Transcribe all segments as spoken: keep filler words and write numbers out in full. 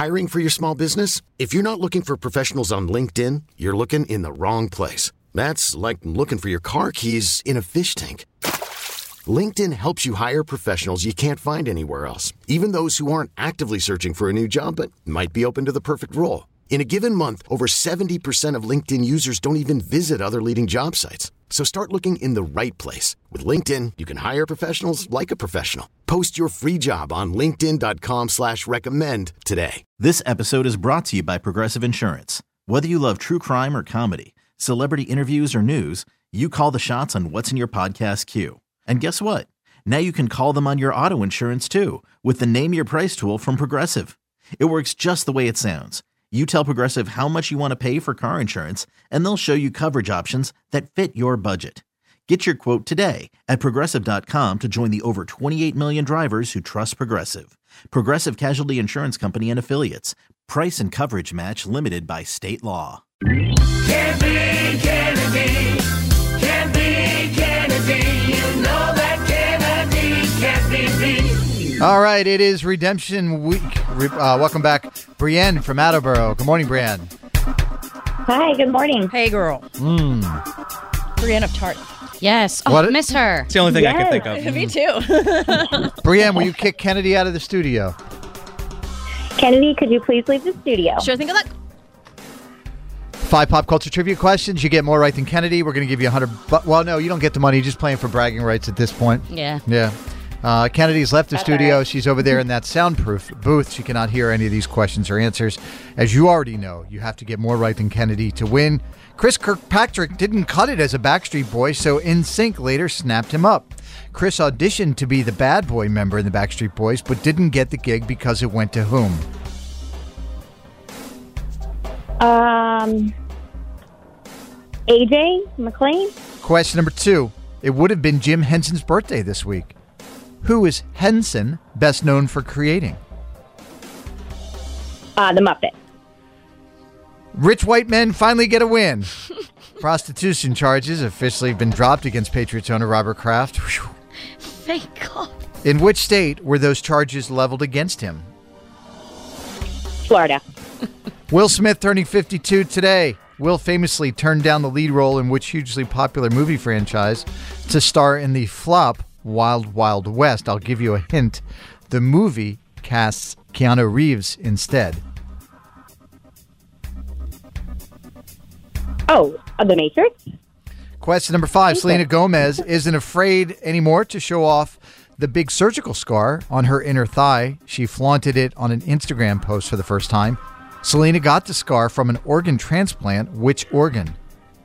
Hiring for your small business? If you're not looking for professionals on LinkedIn, you're looking in the wrong place. That's like looking for your car keys in a fish tank. LinkedIn helps you hire professionals you can't find anywhere else, even those who aren't actively searching for a new job but might be open to the perfect role. In a given month, over seventy percent of LinkedIn users don't even visit other leading job sites. So start looking in the right place. With LinkedIn, you can hire professionals like a professional. Post your free job on linkedin dot com slash recommend today. This episode is brought to you by Progressive Insurance. Whether you love true crime or comedy, celebrity interviews or news, you call the shots on what's in your podcast queue. And guess what? Now you can call them on your auto insurance too with the Name Your Price tool from Progressive. It works just the way it sounds. You tell Progressive how much you want to pay for car insurance, and they'll show you coverage options that fit your budget. Get your quote today at Progressive dot com to join the over twenty-eight million drivers who trust Progressive. Progressive Casualty Insurance Company and Affiliates. Price and coverage match limited by state law. Can't be Kennedy, can't be Kennedy, you know that Kennedy can't be beat. All right, it is Redemption Week. Uh, welcome back, Brienne from Attleboro. Good morning, Brienne. Hi, good morning. Hey, girl. Mm. Brienne of Tart. Yes. Oh, What? miss her. It's the only thing Yes. I can think of. Me too. Brienne, will you kick Kennedy out of the studio? Kennedy, could you please leave the studio? Sure thing. Good luck. Five pop culture trivia questions. You get more right than Kennedy. We're going to give you a hundred. Bu- well, no, you don't get the money. You're just playing for bragging rights at this point. Yeah. Yeah. Uh, Kennedy's left the That's studio. all right. She's over there in that soundproof booth. She cannot hear any of these questions or answers. As you already know, you have to get more right than Kennedy to win. Chris Kirkpatrick didn't cut it as a Backstreet Boy, so N Sync later snapped him up. Chris auditioned to be the bad boy member in the Backstreet Boys, but didn't get the gig because it went to whom? Um, A J McLean? Question number two. It would have been Jim Henson's birthday this week. Who is Henson best known for creating? Uh, the Muppet. Rich white men finally get a win. Prostitution charges officially have been dropped against Patriots owner Robert Kraft. Whew. Thank God. In which state were those charges leveled against him? Florida. Will Smith turning fifty-two today. Will famously turned down the lead role in which hugely popular movie franchise to star in the flop Wild Wild West. I'll give you a hint. The movie casts Keanu Reeves instead. Oh, uh, The Matrix? Question number five. Selena Gomez isn't afraid anymore to show off the big surgical scar on her inner thigh. She flaunted it on an Instagram post for the first time. Selena got the scar from an organ transplant. Which organ?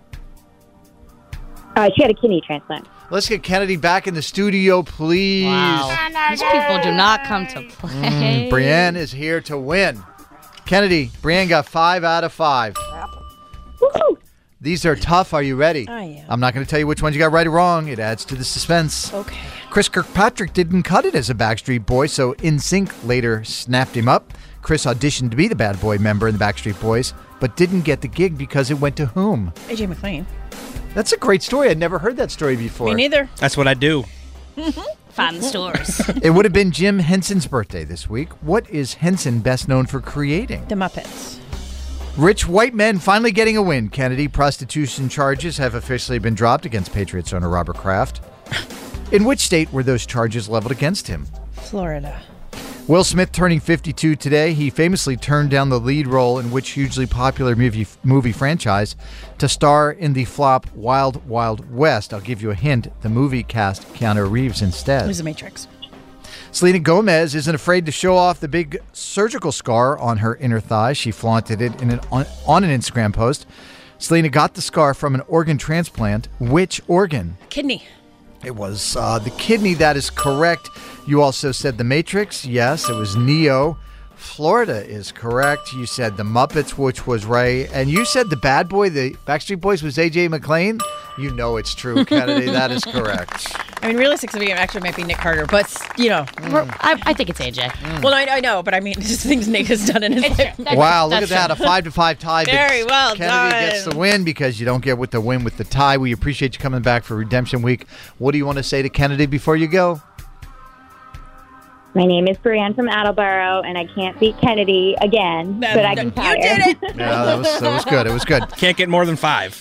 Uh, she had a kidney transplant. Let's get Kennedy back in the studio, please. Wow. These people do not come to play. Mm, Brienne is here to win. Kennedy, Brienne got five out of five. Woohoo! These are tough. Are you ready? I am. I'm not going to tell you which ones you got right or wrong. It adds to the suspense. Okay. Chris Kirkpatrick didn't cut it as a Backstreet Boy, so N Sync later snapped him up. Chris auditioned to be the bad boy member in the Backstreet Boys, but didn't get the gig because it went to whom? A J McLean. That's a great story. I'd never heard that story before. Me neither. That's what I do. Fun stores. It would have been Jim Henson's birthday this week. What is Henson best known for creating? The Muppets. Rich white men finally getting a win. Kennedy, prostitution charges have officially been dropped against Patriots owner Robert Kraft. In which state were those charges leveled against him? Florida. Will Smith turning fifty-two today. He famously turned down the lead role in which hugely popular movie movie franchise to star in the flop Wild Wild West. I'll give you a hint. The movie cast Keanu Reeves instead. It was The Matrix. Selena Gomez isn't afraid to show off the big surgical scar on her inner thigh. She flaunted it in an, on, on an Instagram post. Selena got the scar from an organ transplant. Which organ? Kidney. It was uh, the kidney. That is correct. You also said The Matrix. Yes, it was Neo. Florida is correct. You said The Muppets, which was Ray. And you said the bad boy, the Backstreet Boys, was A J McLean. You know it's true, Kennedy. That is correct. I mean, realistically, it actually might be Nick Carter, but, you know. We're- I, I think it's A J. Well, I, I know, but I mean, just things Nick has done in his It's life. true. That's Wow, true. look at That's that. A five to five tie. but Very well Kennedy done. gets the win because you don't get with the win with the tie. We appreciate you coming back for Redemption Week. What do you want to say to Kennedy before you go? My name is Brianne from Attleboro, and I can't beat Kennedy again, but I can tire. You did it. Yeah, that was that was good. It was good. Can't get more than five.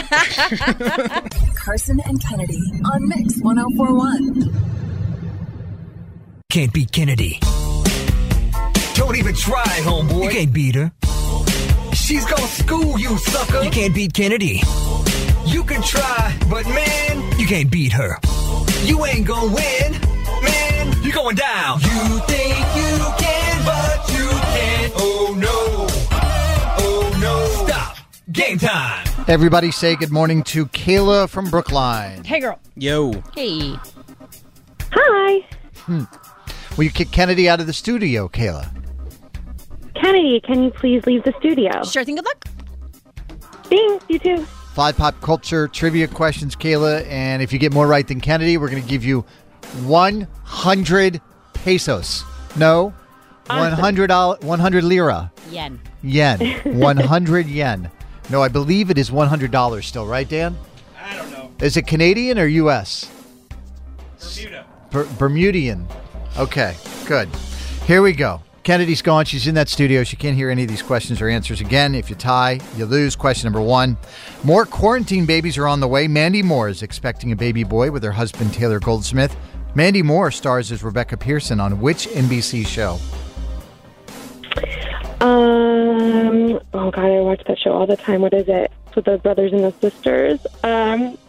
Carson and Kennedy on Mix one oh four point one. Can't beat Kennedy. Don't even try, homeboy. You can't beat her. She's gonna school you, sucker. You can't beat Kennedy. You can try, but man, you can't beat her. You ain't gonna win, man. You're going down. You think you can, but you can't. Oh no. Oh no. Stop. Game time. Everybody say good morning to Kayla from Brookline. Hey, girl. Yo. Hey. Hi. Hmm. Will you kick Kennedy out of the studio, Kayla? Kennedy, can you please leave the studio? Sure thing. Good luck. Thanks, you too. Five pop culture trivia questions, Kayla. And if you get more right than Kennedy, we're going to give you one hundred pesos. No, Awesome. one hundred, one hundred lira. Yen. Yen. one hundred yen. No, I believe it is one hundred dollars still, right, Dan? I don't know. Is it Canadian or U S? Bermuda. Ber- Bermudian. Okay, good. Here we go. Kennedy's gone. She's in that studio. She can't hear any of these questions or answers. Again, if you tie, you lose. Question number one. More quarantine babies are on the way. Mandy Moore is expecting a baby boy with her husband, Taylor Goldsmith. Mandy Moore stars as Rebecca Pearson on which N B C show? Um. Oh, God, I watch that show all the time. What is it? With the brothers and the sisters. Um.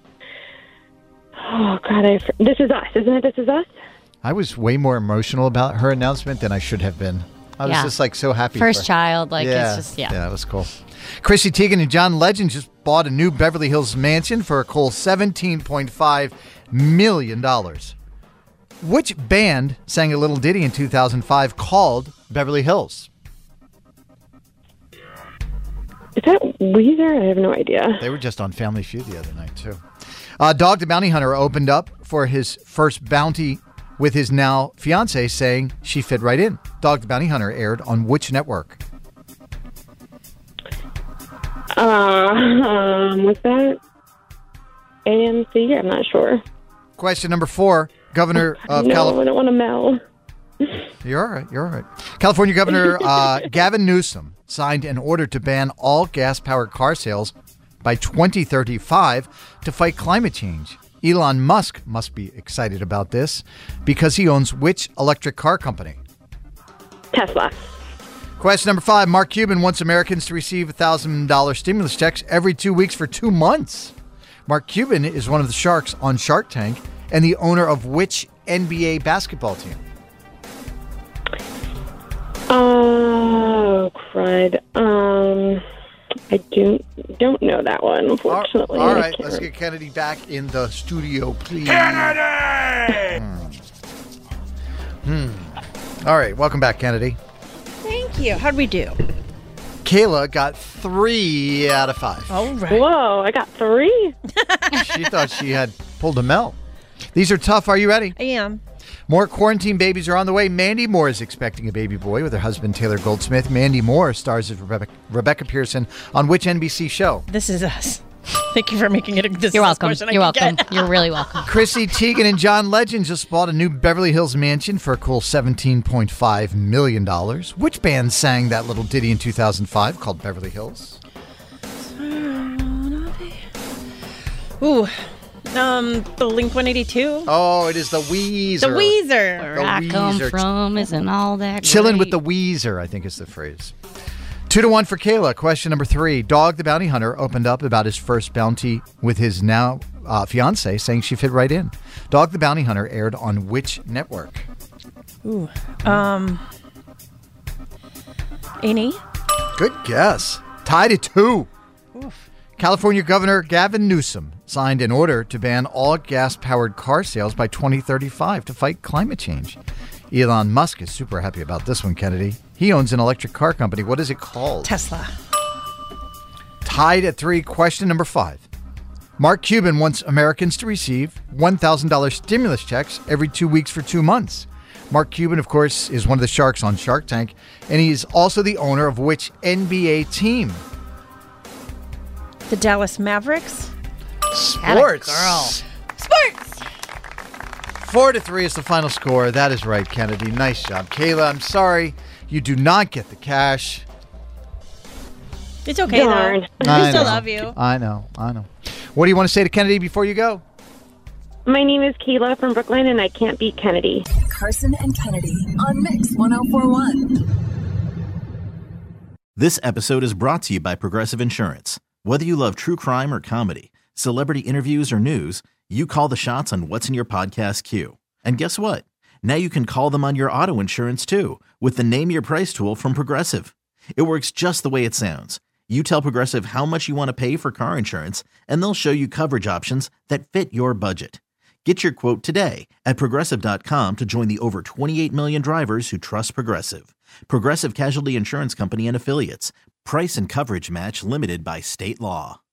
Oh, God, I... This Is Us, isn't it? This Is Us? I was way more emotional about her announcement than I should have been. I was Yeah. just like so happy. First for child, like yeah, it's just yeah. Yeah, that was cool. Chrissy Teigen and John Legend just bought a new Beverly Hills mansion for a cool seventeen point five million dollars. Which band sang a little ditty in two thousand five called Beverly Hills? Is that Weezer? I have no idea. They were just on Family Feud the other night, too. Uh, Dog the Bounty Hunter opened up for his first bounty with his now fiance, saying she fit right in. Dog the Bounty Hunter aired on which network? Uh, um, was that A M C? I'm not sure. Question number four. Governor of no, California. I don't want to mel. You're all right. You're all right. California Governor uh, Gavin Newsom signed an order to ban all gas-powered car sales by twenty thirty-five to fight climate change. Elon Musk must be excited about this because he owns which electric car company? Tesla. Question number five. Mark Cuban wants Americans to receive one thousand dollars stimulus checks every two weeks for two months. Mark Cuban is one of the sharks on Shark Tank and the owner of which N B A basketball team? Oh, crud. Um, I do, don't know that one, unfortunately. All I right, can't let's get Kennedy back in the studio, please. Kennedy! Hmm. Hmm. All right, welcome back, Kennedy. Thank you. How'd we do? Kayla got three out of five. All right. Whoa, I got three? She thought she had pulled a Mel. These are tough. Are you ready? I am. More quarantine babies are on the way. Mandy Moore is expecting a baby boy with her husband, Taylor Goldsmith. Mandy Moore stars as Rebecca, Rebecca Pearson on which N B C show? This Is Us. Thank you for making it a this You're is welcome. question I You're can welcome. get. You're really welcome. Chrissy Teigen and John Legend just bought a new Beverly Hills mansion for a cool seventeen point five million dollars. Which band sang that little ditty in two thousand five called Beverly Hills? Ooh. Um, the Blink one eighty-two. Oh, it is the Weezer. The Weezer. Where I come Weezer. from isn't all that Chilling great. with the Weezer, I think is the phrase. Two to one for Kayla. Question number three. Dog the Bounty Hunter opened up about his first bounty with his now uh, fiance, saying she fit right in. Dog the Bounty Hunter aired on which network? Ooh. Um. A and E. Good guess. Tied at two. Oof. California Governor Gavin Newsom signed an order to ban all gas-powered car sales by twenty thirty-five to fight climate change. Elon Musk is super happy about this one, Kennedy. He owns an electric car company. What is it called? Tesla. Tied at three. Question number five. Mark Cuban wants Americans to receive one thousand dollars stimulus checks every two weeks for two months. Mark Cuban, of course, is one of the sharks on Shark Tank, and he is also the owner of which N B A team? The Dallas Mavericks. Sports. Girl. Sports. Four to three is the final score. That is right, Kennedy. Nice job. Kayla, I'm sorry you do not get the cash. It's okay, Darn. though. I We still know. love you. I know. I know. What do you want to say to Kennedy before you go? My name is Kayla from Brooklyn, and I can't beat Kennedy. Carson and Kennedy on Mix ten forty-one. This episode is brought to you by Progressive Insurance. Whether you love true crime or comedy, celebrity interviews or news, you call the shots on what's in your podcast queue. And guess what? Now you can call them on your auto insurance too with the Name Your Price tool from Progressive. It works just the way it sounds. You tell Progressive how much you want to pay for car insurance, and they'll show you coverage options that fit your budget. Get your quote today at Progressive dot com to join the over twenty-eight million drivers who trust Progressive. Progressive Casualty Insurance Company and Affiliates. Price and coverage match limited by state law.